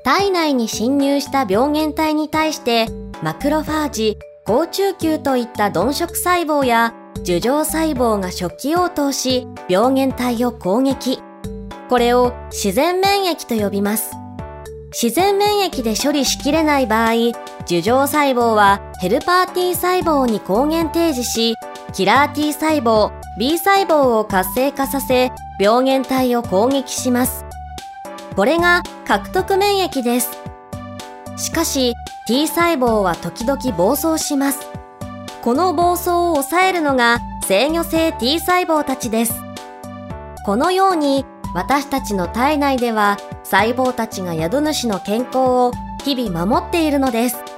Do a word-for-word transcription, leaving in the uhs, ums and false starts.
体内に侵入した病原体に対してマクロファージ、好中球といった鈍色細胞や樹状細胞が初期応答し病原体を攻撃。これを自然免疫と呼びます。自然免疫で処理しきれない場合、樹状細胞はヘルパー T 細胞に抗原提示し、キラー T 細胞、B 細胞を活性化させ、病原体を攻撃します。これが獲得免疫です。しかし、T 細胞は時々暴走します。この暴走を抑えるのが制御性 T 細胞たちです。このように、私たちの体内では細胞たちが宿主の健康を日々守っているのです。